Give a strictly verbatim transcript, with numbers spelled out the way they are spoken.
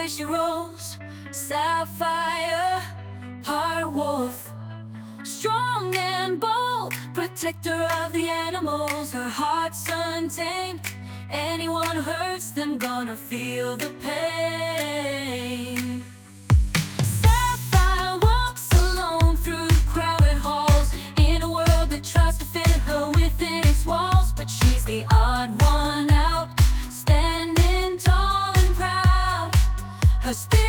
way she rolls. Sapphire, part wolf, strong and bold, protector of the animals. Her heart's untamed. Anyone who hurts them gonna feel the pain. Sapphire walks alone through crowded halls, in a world that tries to fit her within its walls. But she's the odd one out, standing tall and proud. Her spirit